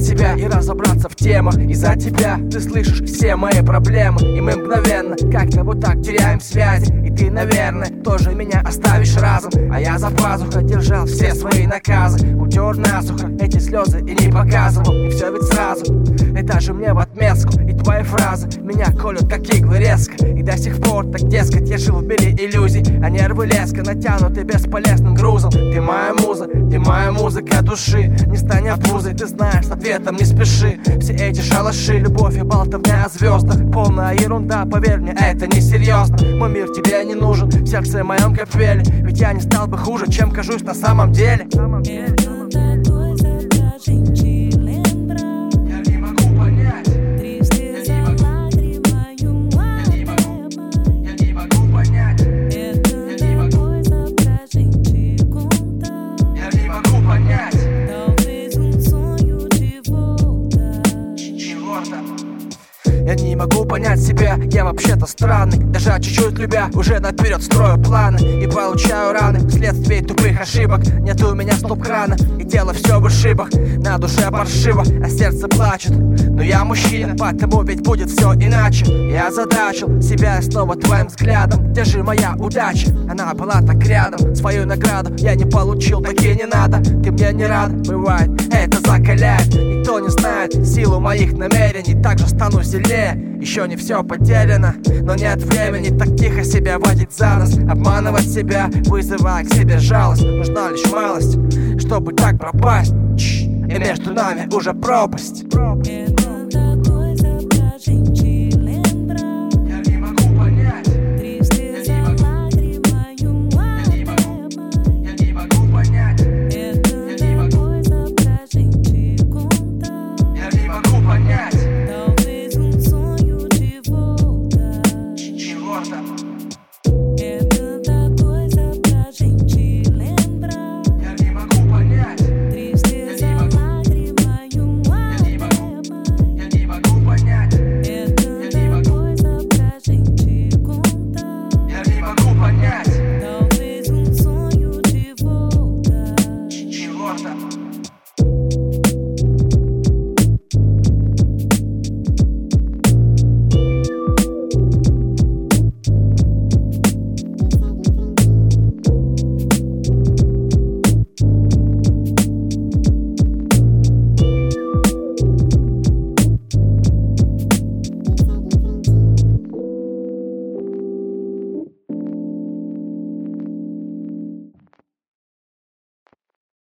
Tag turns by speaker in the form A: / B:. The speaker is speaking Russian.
A: себя и разобраться в темах. Из-за тебя ты слышишь все мои проблемы, и мы мгновенно как-то вот так теряем связи. И ты, наверное, тоже меня оставишь разом, а я за пазухой держал все свои наказы. Утер насухо эти слезы и не показывал. И все ведь сразу, это же мне в отместку. И твои фразы меня колют как иглы резко. И до сих пор так, дескать, я жил в мире иллюзий, а нервы леска натянуты бесполезным грузом. Ты моя муза, ты моя музыка души. Не стань обузой, ты знаешь, с ответом не спеши. Все эти шалаши, любовь и болтовня о звездах — полная ерунда, поверь мне, это несерьезно. Мой мир тебе не нужен, в сердце моем капели. Ведь я не стал бы хуже, чем кажусь на самом деле. Я не могу понять себя, я вообще-то странный. Даже чуть-чуть любя, уже наперед строю планы и получаю раны вследствие тупых ошибок. Нет у меня стоп-крана, и дело все в ошибах. На душе паршиво, а сердце плачет. Но я мужчина, потому ведь будет все иначе. Я озадачил себя снова твоим взглядом. Где же моя удача? Она была так рядом. Свою награду я не получил, так и не надо. Ты мне не рад, бывает, это закаляет. Никто не знает силу моих намерений. Также стану сильнее. Еще не все потеряно, но нет времени так тихо себя водить за нос, обманывать себя, вызывая к себе жалость. Нужна лишь малость, чтобы так пропасть. И между нами уже пропасть.